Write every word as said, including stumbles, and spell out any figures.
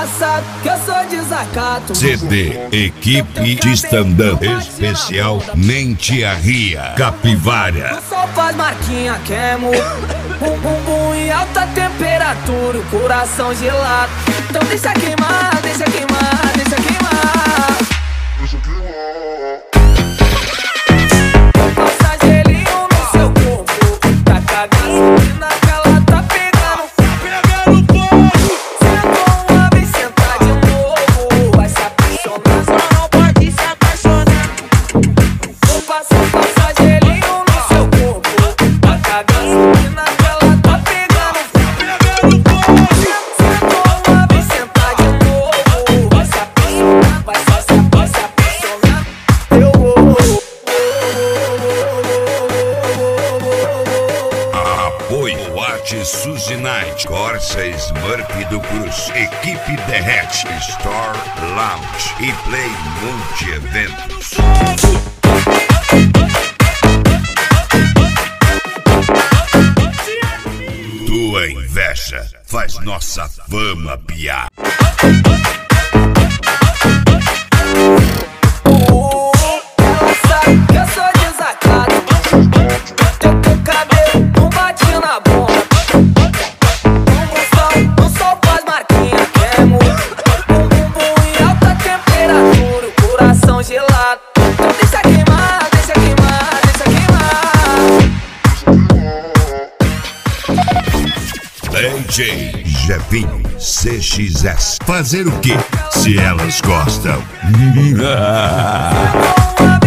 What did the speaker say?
Ela sabe que eu sou desacato. C D Equipe de Stand-Up Especial Mente Arria Capivara. O sol faz marquinha, queimo bum bum bum em alta temperatura, o coração gelado. Então deixa queimar, deixa queimar, deixa queimar. Deixa queimar. Passa gelinho no seu corpo, tá cagando naquela, tá pegando, pegando fogo. Senta uma vez, senta de novo, vai se apaixonar, só não pode se apaixonar. Passa, passa gelinho no seu corpo, tá cagando naquela, tá pegando, pegando fogo. Senta uma vez, senta de novo, vai se apaixonar, vai se, vai se apaixonar. Eu vou. Apoio Arte Suzy Night, Corsa Smurf do Cruz, Equipe Derrete, Store Lounge e Play Multi Eventos. Tua inveja faz nossa fama piar. Ela sabe que eu sou desacato. Teu, teu cabelo não bate na bomba. O sol faz marquinha, queimo bum bum bum em alta temperatura, o coração gelado. Então deixa queimar, deixa queimar, deixa queimar. D J Jevinho C X S. Fazer o quê se elas gostam? Uma